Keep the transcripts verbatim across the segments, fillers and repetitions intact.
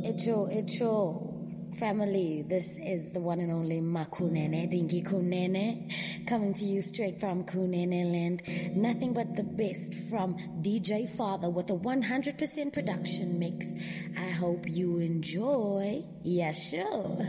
Echo, Echo family, this is the one and only Makunene, Dinky Kunene, coming to you straight from Kunene land. Nothing but the best from D J Father with a one hundred percent production mix. I hope you enjoy. Yeah, sure.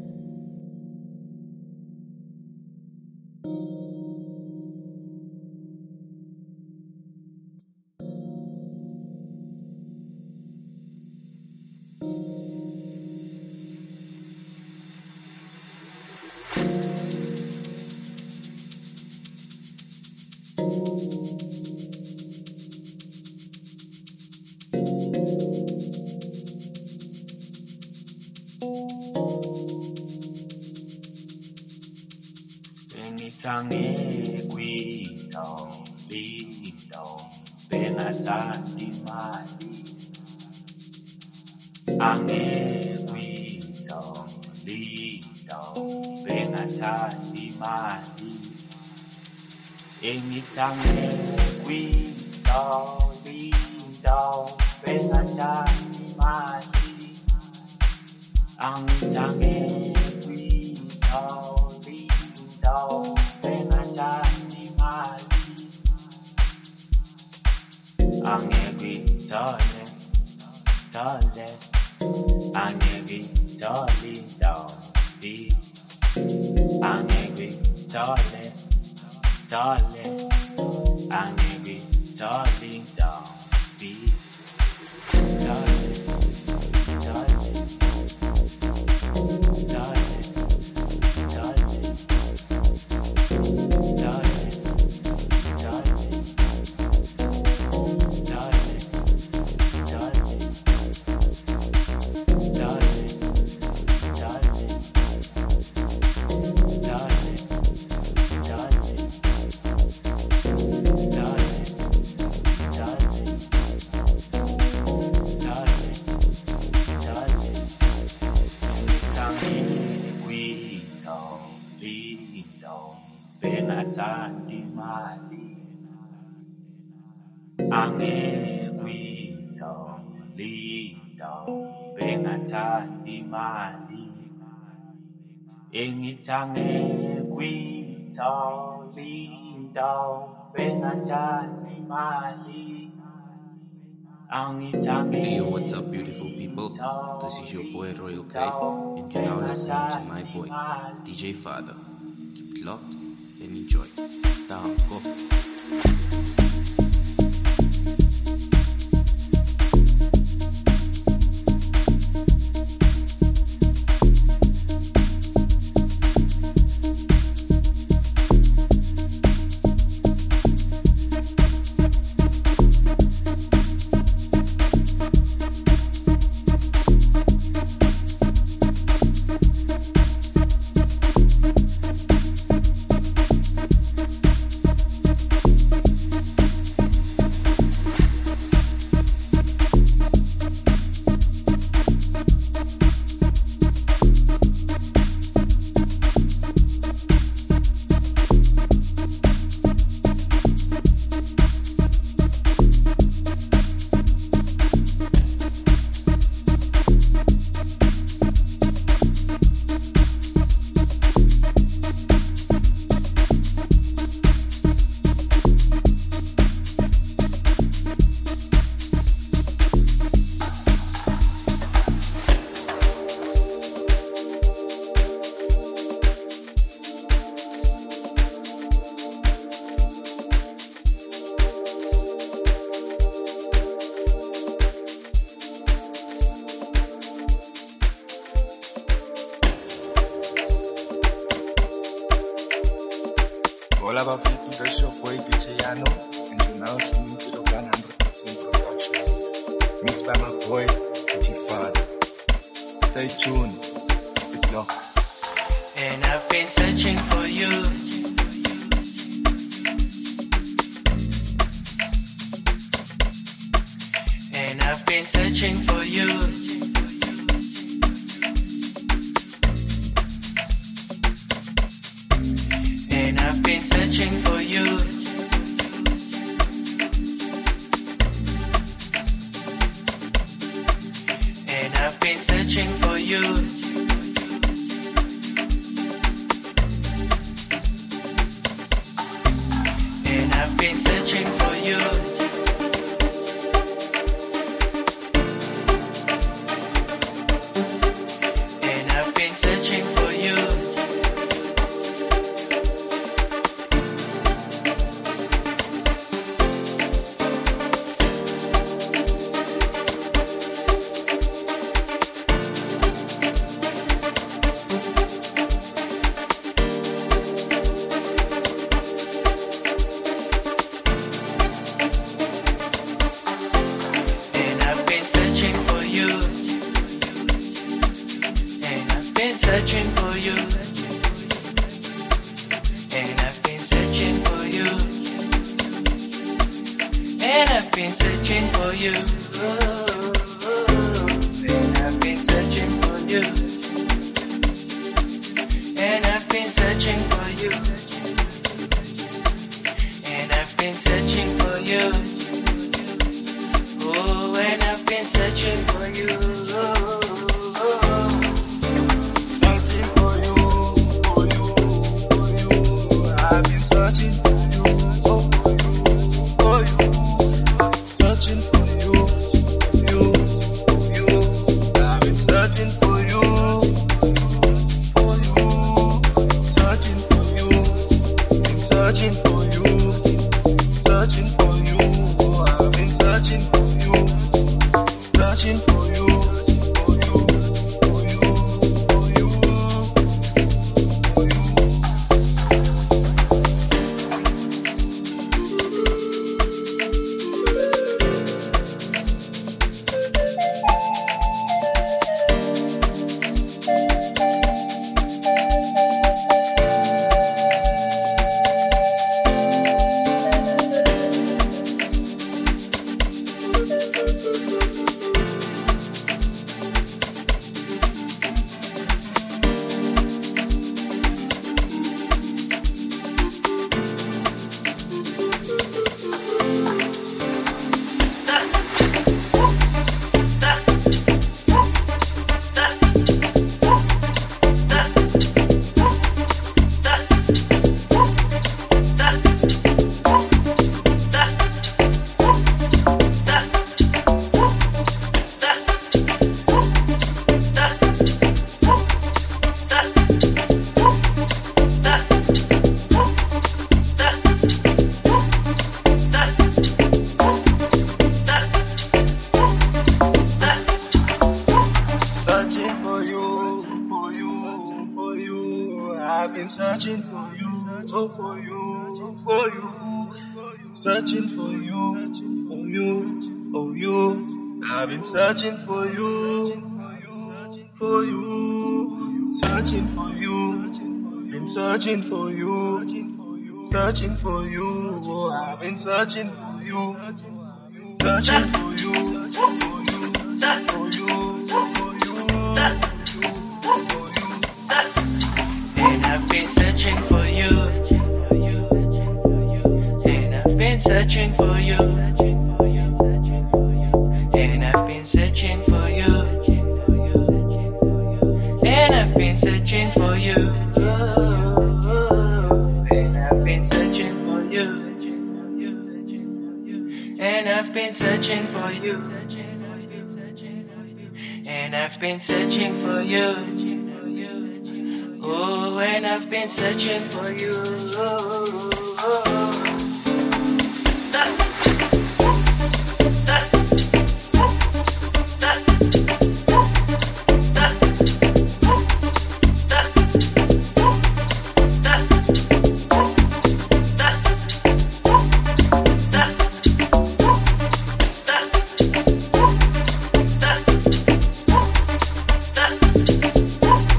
Hey, yo, what's up, beautiful people? This is your boy Royal K, and you're now listening to my boy, D J Father. Keep it locked and enjoy. Down, go. Hola Bafiki, this your boy D J Yano, and you're now tuning to the one hundred percent production mix, mixed by my boy D J Father. Stay tuned, it's locked. And I've been searching for you. And I've been searching for you. And I've been searching for you. And I've been searching been searching for you. And I've been searching for you. And I've been searching for you. Oh, oh, oh. And I've been searching for you. And I've been searching for you. And I've been searching for you. Oh, and I've been searching for you. Oh, oh, oh. Searching for you, for you, for you. I've been searching for you, oh, for you, for you. Searching for you, you, you. I've been searching for you, for you. Searching for you, been searching for you, searching for you. I've been searching for you, searching for you, for you, for you, for you, for you. Searching for you, for you, for you. I've been searching for you, oh, for you, for you. Searching for you, for you, for you. I've been searching for you, for you. Searching for you, been searching for you, searching for you. Oh, I've been searching for you, searching for you, for you, for you. And I've been searching for you. And I've been searching for you. And I've been searching for you. And I've been searching for you. And I've been searching for you. And I've been searching for you. And I've been searching for you. Oh, and I've been searching for you. Oh, oh, oh.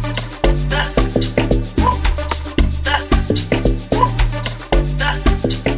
That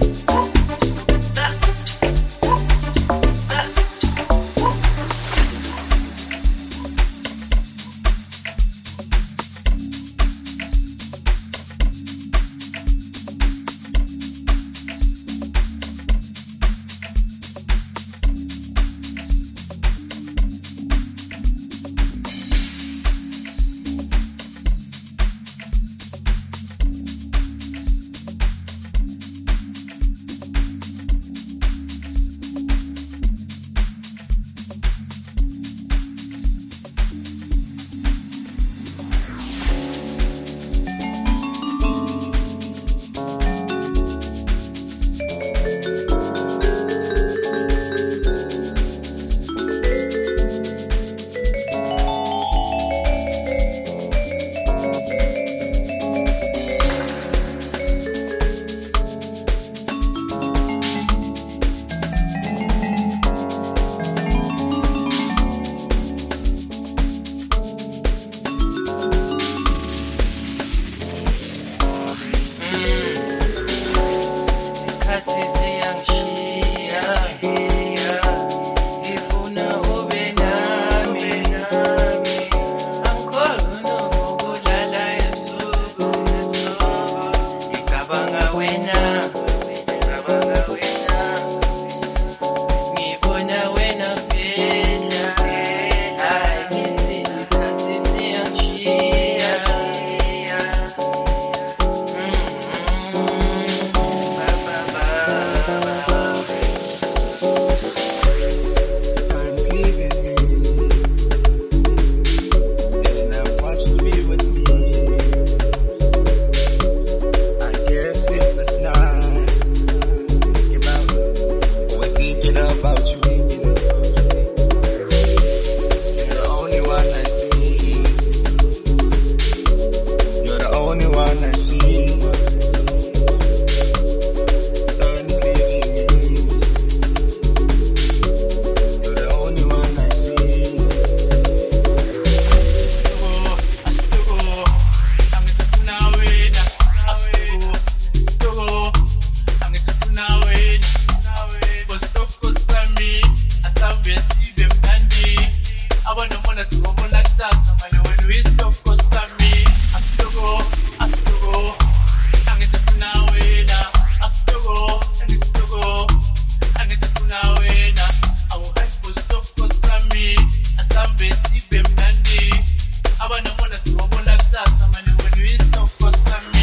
siwabona kusasa manje when we stop kosami asitogo asitogo angizafuna wena asitogo angizitogo angizafuna wena awuhaipo stop kosami asambe sibe mnandi abanamona siwabona kusasa manje when we stop kosami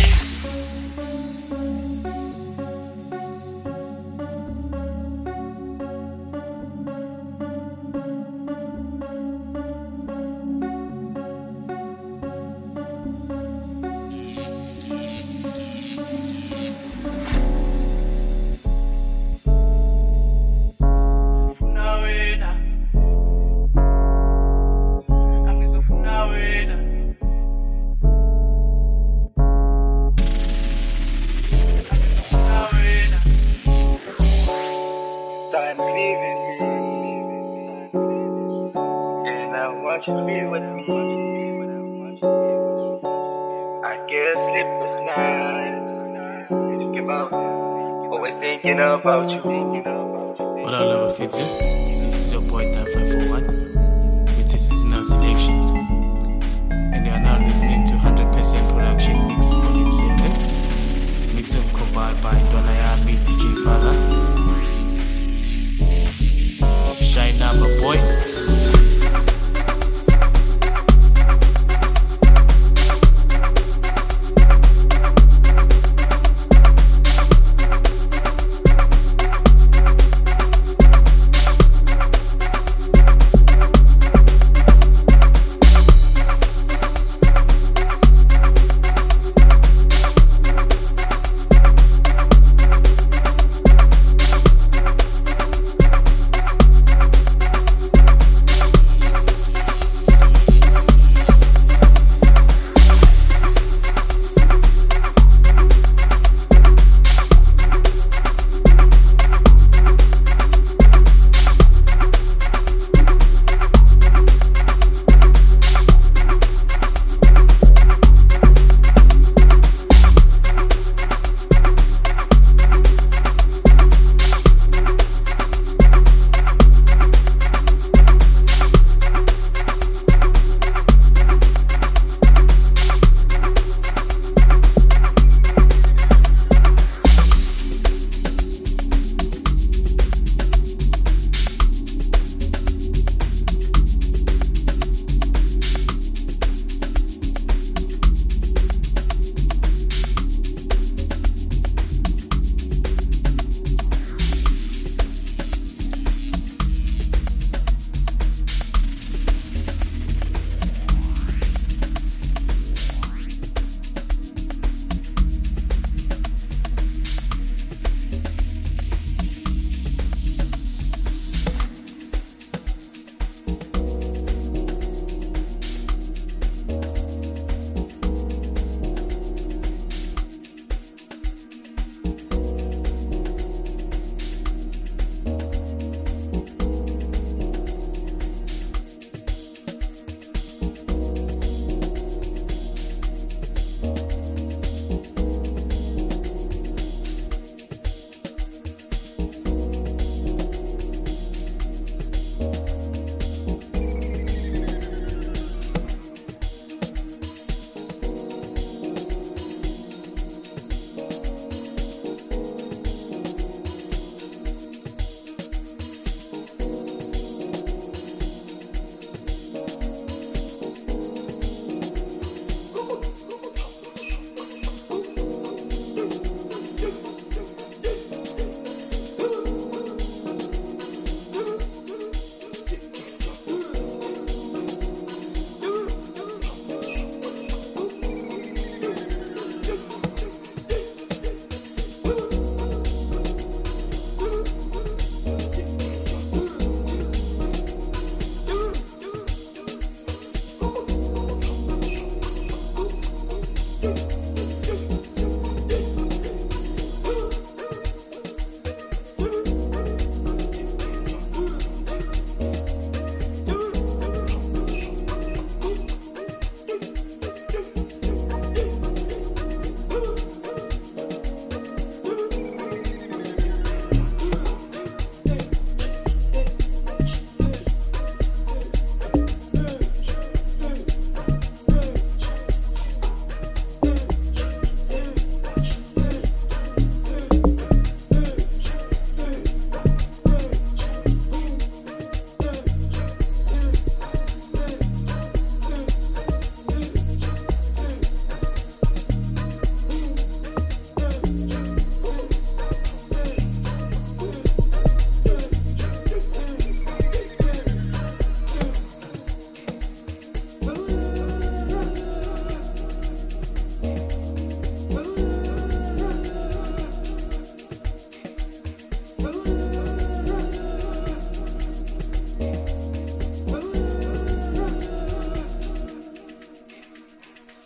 Time's leaving me, and I want you to be with me. I get sleepless nights, thinking about, always thinking about you. What up, Level fifty? This is your boy Dan five four one. This is Seasonal Selections, and you are now listening to one hundred percent Production Mix Volume seven. Mix of compiled by Donayami D J Father. Shine number boy.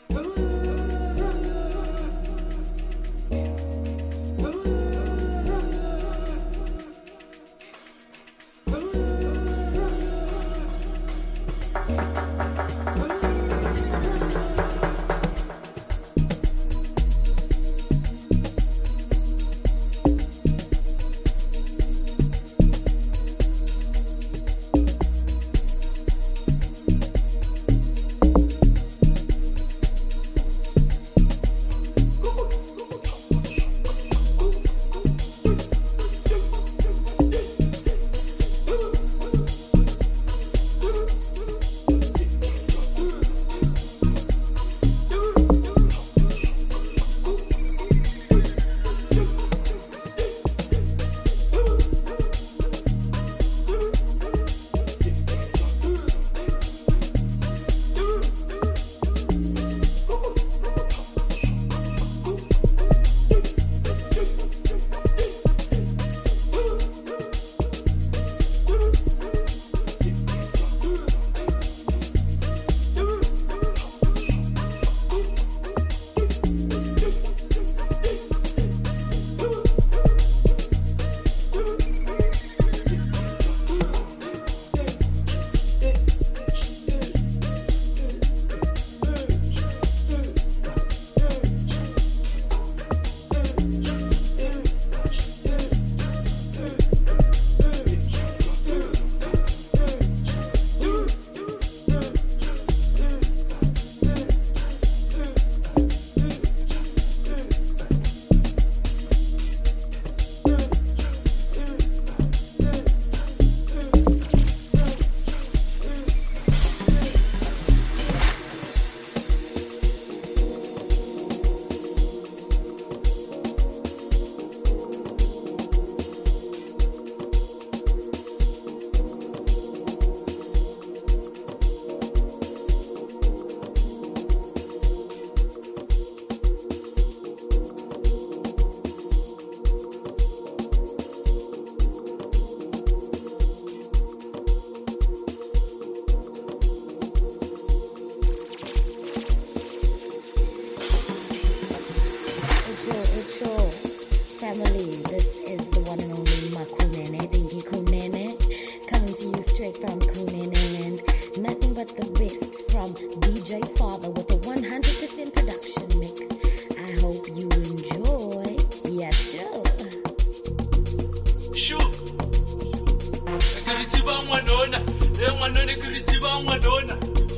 family. This is the one and only Makunene, Dingi Kunene, coming to you straight from Kunene land. Nothing but the best from D J Father with a one hundred percent production mix. I hope you enjoy. Yeah, sure. Sure. Kuritiba mwanona, le mwanone kuritiba mwanona.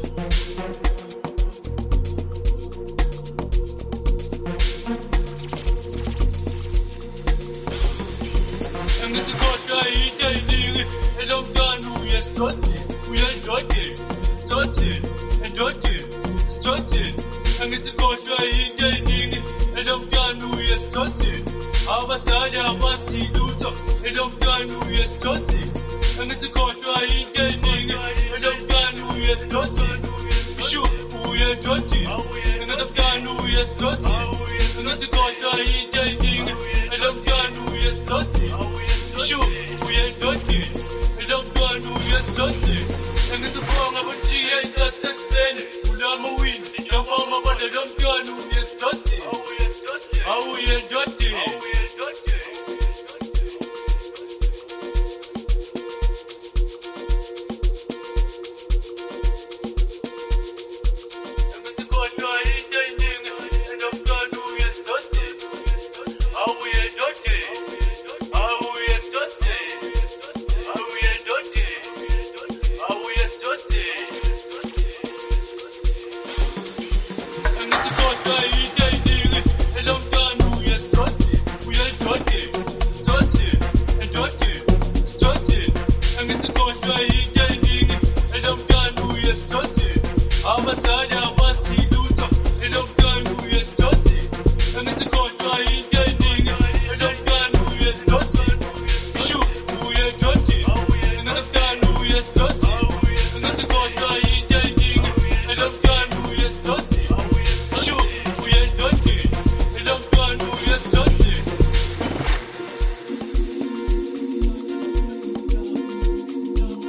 Abasanya abasiluto edomkanu yestoti angithi khohlwa intenini edomkanu yestoti shu uyestoti edomkanu yestoti angithi khohlwa intenini edomkanu yestoti shu uyestoti edomkanu yestoti angithi bonga botiye isaseksene ulama win jafama bade edomkanu yestoti awuyestoti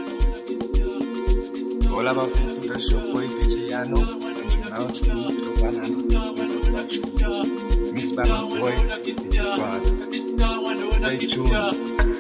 All about people, that's your boy D J Yano, and you're now tuning to the one one hundred percent production. Mixed by my boy, D J Father. Stay tuned.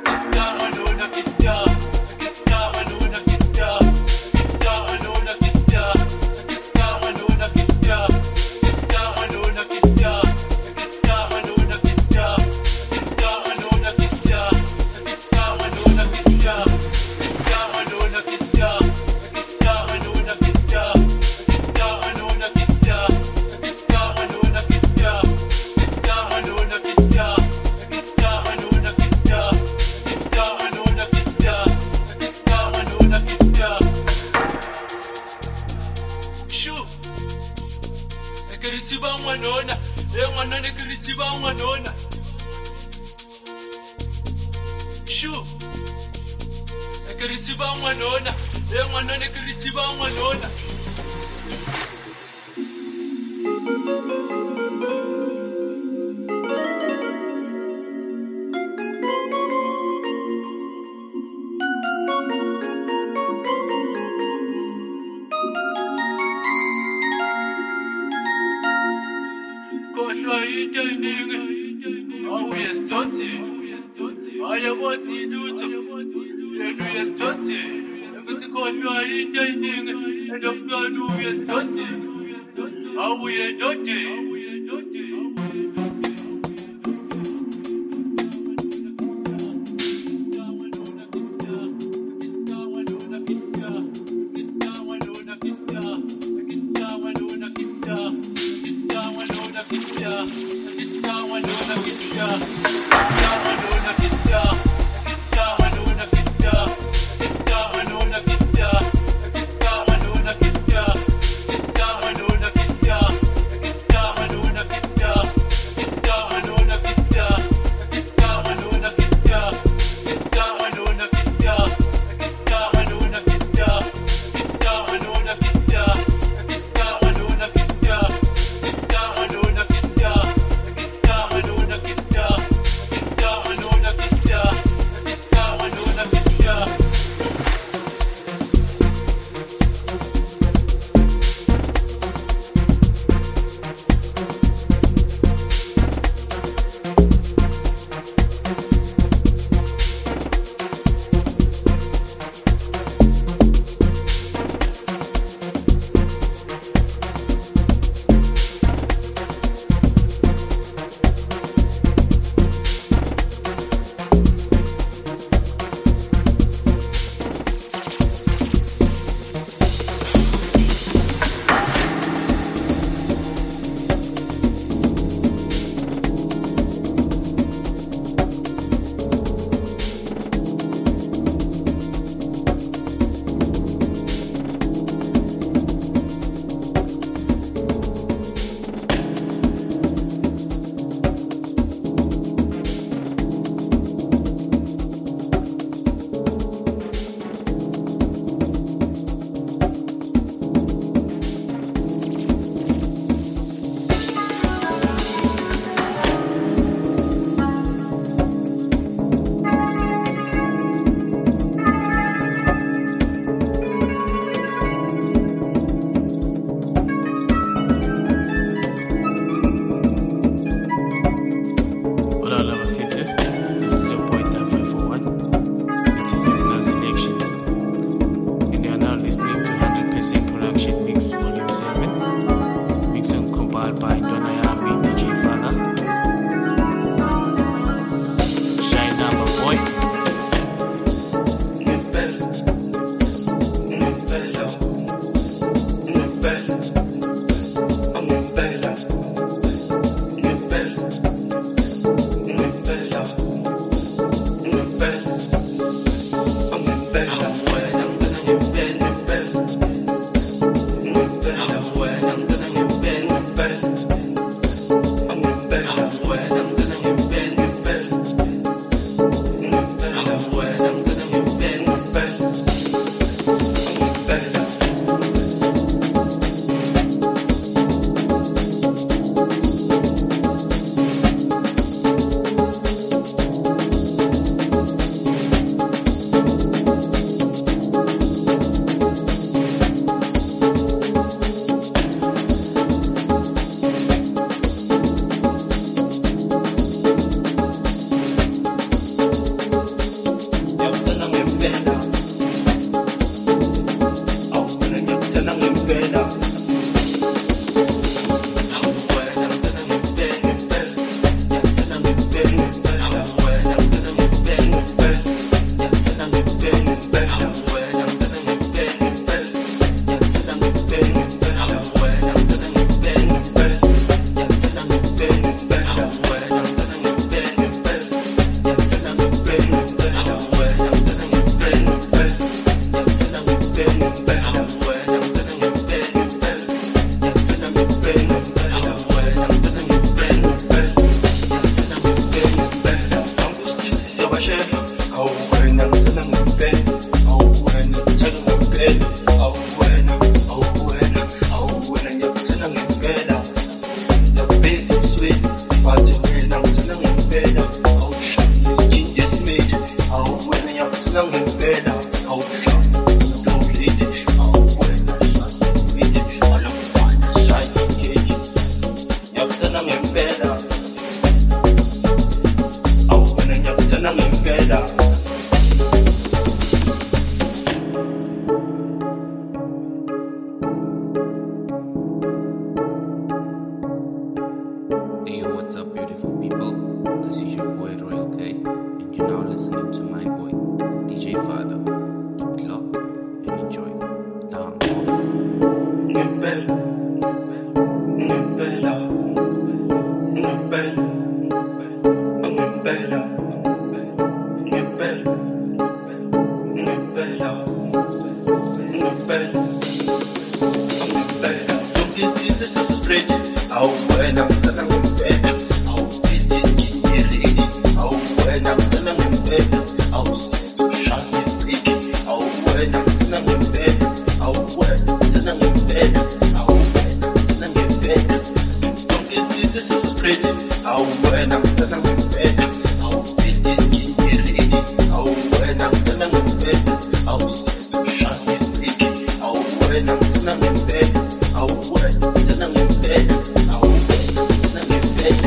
awuwena mntana ngempela, awuphethe isikini awuwena mntana ngempela, awusizo shaka isibheki, awuwena mntana ngempela, awuwena mntana ngempela, awuwena mntana ngempela, zonke izinto sisiphethe, awuwena mntana ngempela, awuphethe isikini awuwena mntana ngempela, awusizo shaka isibheki, awuwena mntana ngempela, awuwena mntana ngempela, awuwena mntana ngempela.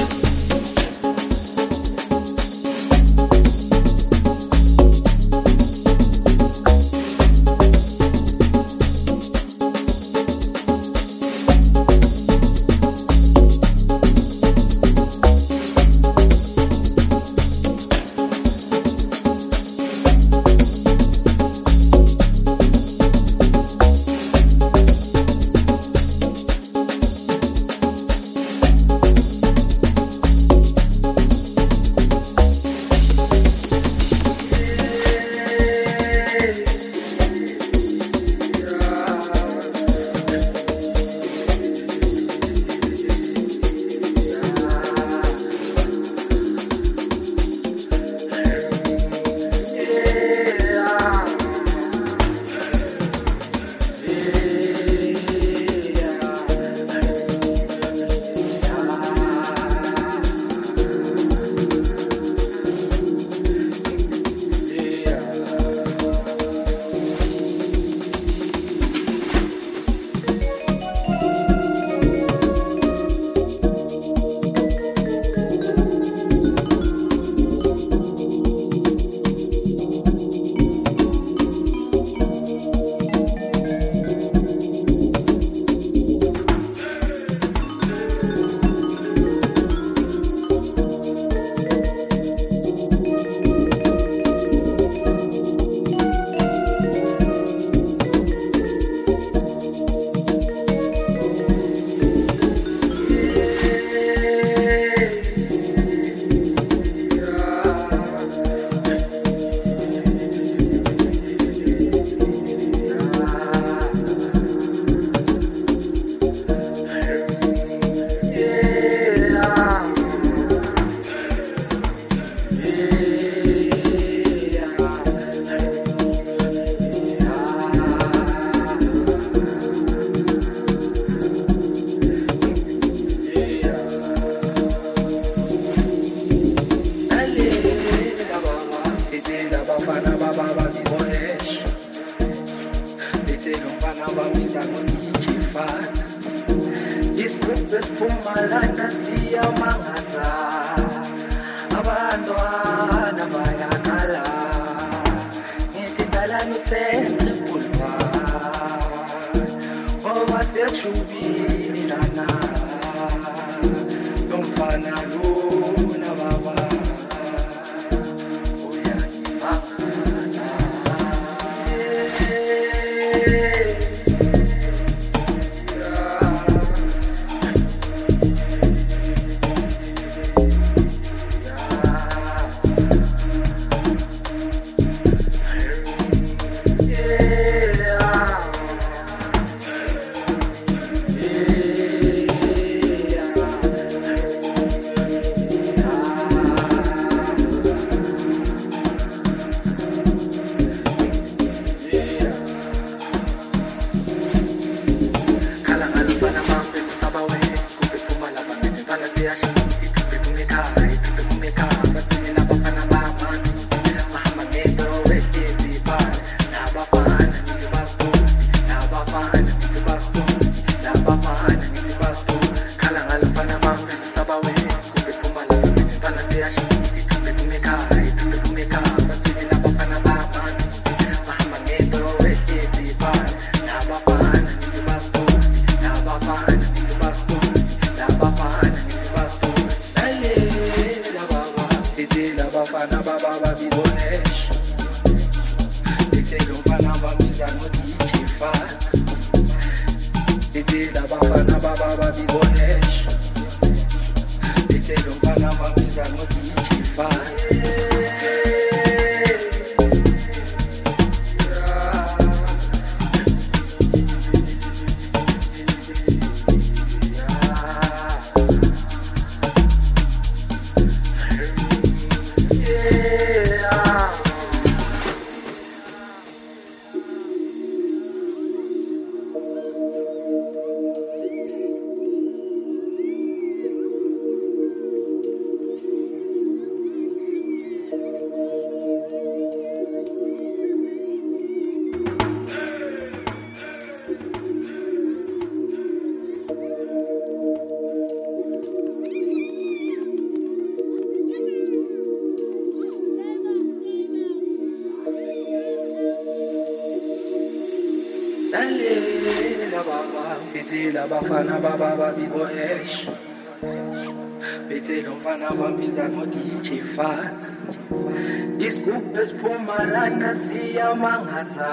labafana baba babizwa Ash. Bethe lo mfana bambiza ngo D J Father. Isigubhu esiphumalanga siyamangaza.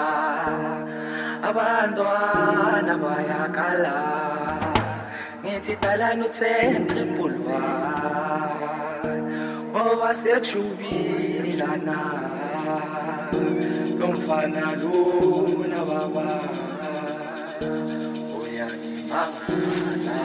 Abantwana bayakala. Ngithi dalani u-ten triple one. Ngoba sekujubilana. Lo mfana lona baba. Uyangimangaza.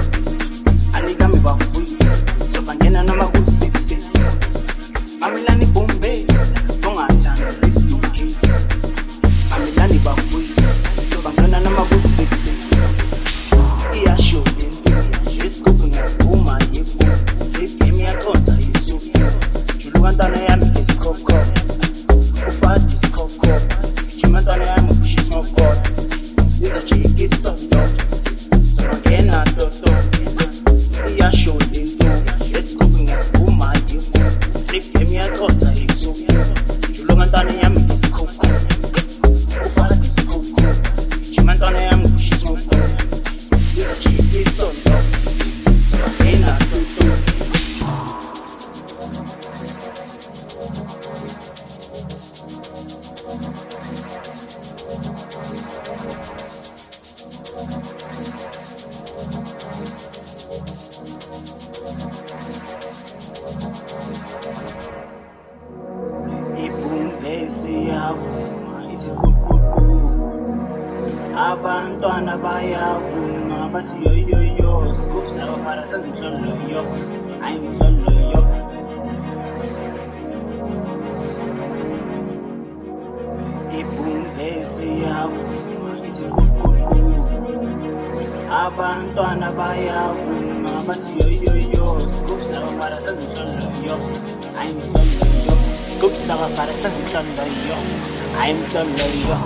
Amilani base yavuma ithi kukuku abantwana bayavuma bathi yo yo yo scoop sabafana senza inhlolo yo hayi inhlolo yo iboom base yavuma ithi kukuku abantwana bayavuma bathi yo yo yo scoop sabafana senza inhlolo yo hayi inhlolo yo scoop sabafana senza inhlolo yo hayi inhlolo yo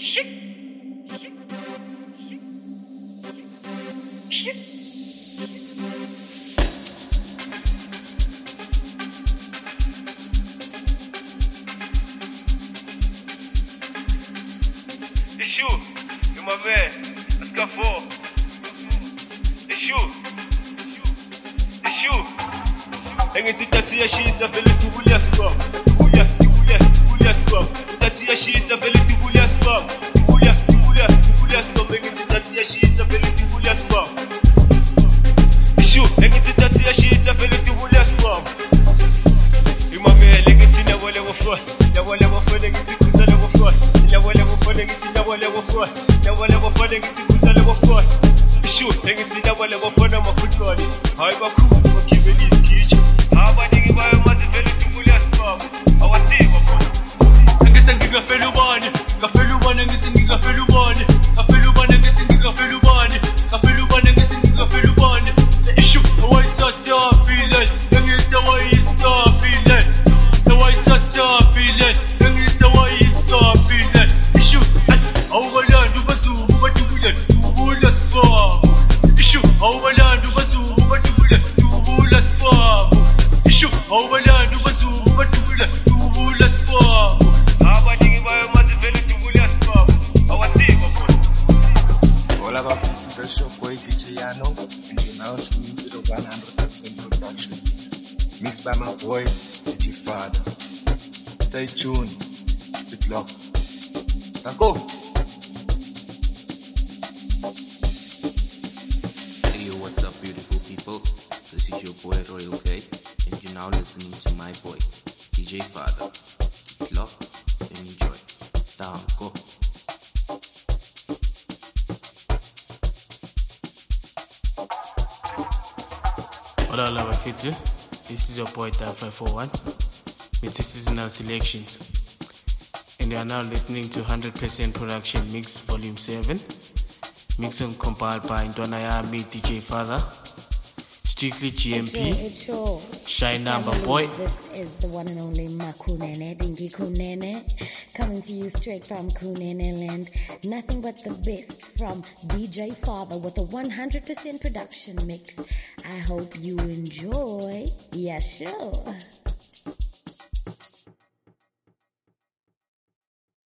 It's you, you're my man. Let's go for. It's you. It's you. Engithi tathi yashisa vele tubuya spam. Tubuya, tubuya, tubuya spam. Tathi yashisa vele tubuya spam. Tubuya, tubuya, tubuya spam. Engithi tathi yashisa vele tubuya spam. It's you. Engithi tathi yashisa vele tubuya spam. Imamele ngithi nawale wofa. Nawale wofa ngithi kusale wofa. Nawale wofa ngithi nawale wofa. Nawale wofa ngithi kusale wofa. It's you. Engithi nawale wofa na mafutlwane. Hayi bakhuzi bakibeli iskichi. Abaningi bayo manje vele tubuya spam. Awathiba khona. Ngithi ngingafela ubani. Ngafela ubani ngithi ngingafela ubani. Ngafela ubani ngithi ngingafela ubani. Ngafela ubani ngithi ngingafela ubani. It's you. Awayithatha feeling. Ngithi awayisa feeling. Awayithatha feeling. Ngithi awayisa feeling. It's you. Awubalanda ubazubu batubuya tubuya spam. It's you. Awubalanda ubazubu batubuya tubuya spam. It's you. Awubalanda ubazubu batubuya tubuya spam. Abaningi bayo manje vele tubuya spam. Awathiba khona. All about people, that's your boy D J Yano, and you're now tuning to the one hundred percent production mixed by my boy D J Father. Stay tuned, keep it locked. Now go. Hey, yo, what's up, beautiful people? This is your boy Royal K, and you're now listening to my boy D J Father. Keep it locked and enjoy. Down, go. What up, love Fitzu? This is your boy Type five four one, Mister Seasonal Selections, and you are now listening to one hundred percent Production Mix Volume seven, mixed and compiled by Ndwana Yami D J Father, strictly G M P, It's your, Shy Number family. Boy. This is the one and only Makunene, Dingi Kunene, coming to you straight from Kunene land. Nothing but the best from D J Father with a one hundred percent production mix. I hope you enjoy. Yeah, sure.